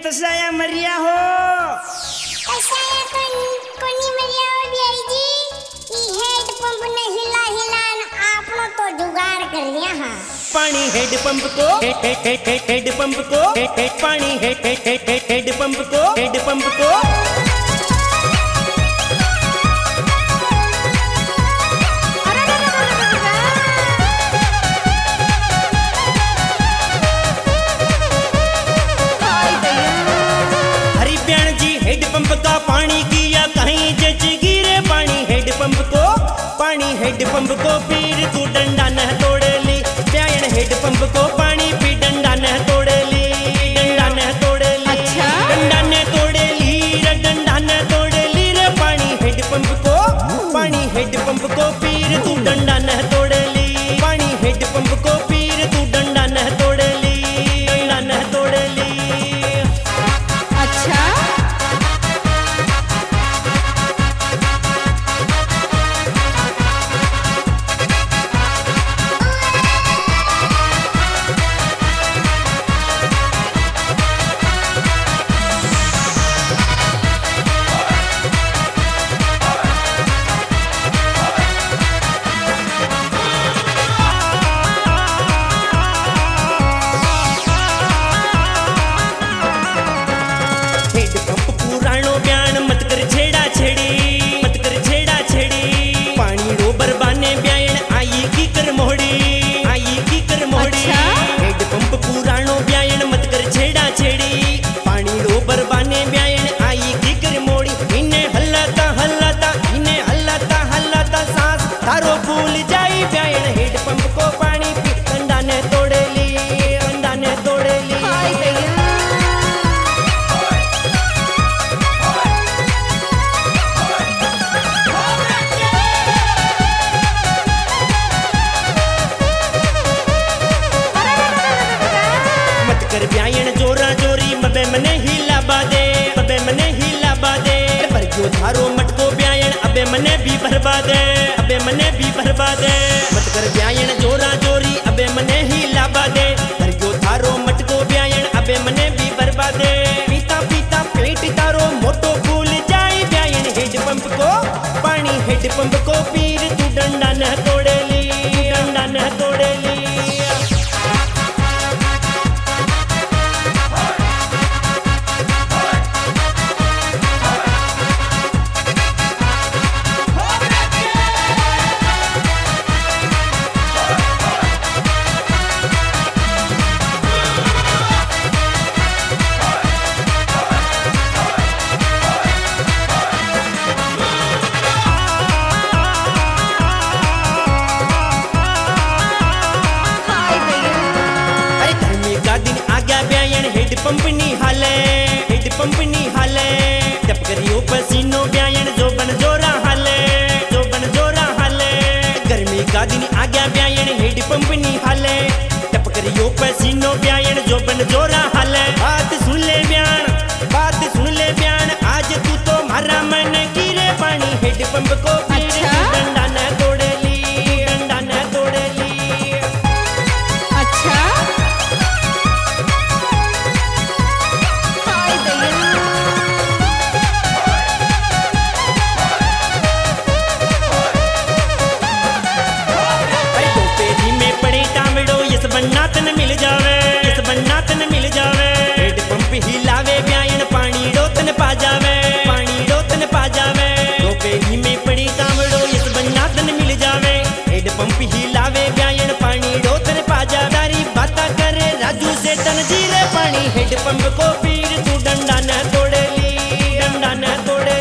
तसाया मरिया हो तसाया कोनी मरिया हो बियाई जी ई हेड पंप ने हिला हिलान आपनो तो जुगाड़ कर लिया हां पानी हेड पंप को हेड पंप को पानी हेड पंप को हेड पंप का पानी किया कहीं जच गिरे पानी हेड पंप को पीर तू डंडा न तोड़ ली प्यायन हेड पंप को पानी पी डंडा न तोड़ ली डंडा न तोड़ ली अच्छा? डंडा न तोड़ ली रे डंडा न तोड़ ली रे पानी हेड पंप को पीर तू डंडा न तोड़ ली पानी हेड पंप को पीर तू डंडा न तोड़ ली डंडा न तोड़ ली। अच्छा थारो मटको ब्यायन अबे मने भी बर्बाद मत कर ब्यायन जोरा जोरी अबे मने ही लाबा दे जो थारो मटको ब्यायन अबे मने भी बर्बाद पीता पीता पेट तारो मोटो फूल जाए ब्यायन हेड पंप को पानी हेड पंप को पीर तू डंडा न तोड़े ली डंडा न तोड़े ली। हेड पंप नी हाले टप करियो पसीनो ब्यायन जो बन जोरा हाले गर्मी का दिन आ गया ब्यायन हेड पंप नी हाले टप करियो पसीनो ब्यायन जो बन जोरा हाले बात सुन ले ब्यान आज तू तो मारा मन गिरे पानी हेड पंप को अच्छा? डंडा न तोड़े ली डंडा न तोड़े ली। अच्छा बनातन मिल जावे हेड पंप हिलावे ब्यायन पानी डोतन पा जावे दोपहरी में पड़ी तांबड़ो इस बनातन मिल जावे हेड पंप हिलावे ब्यायन पानी डोतन पा जावे दारी बाता करे राजू से तन जीरे पानी हेड पंप को पीर तू डंडा न तोड़े ली डंडा न तोड़े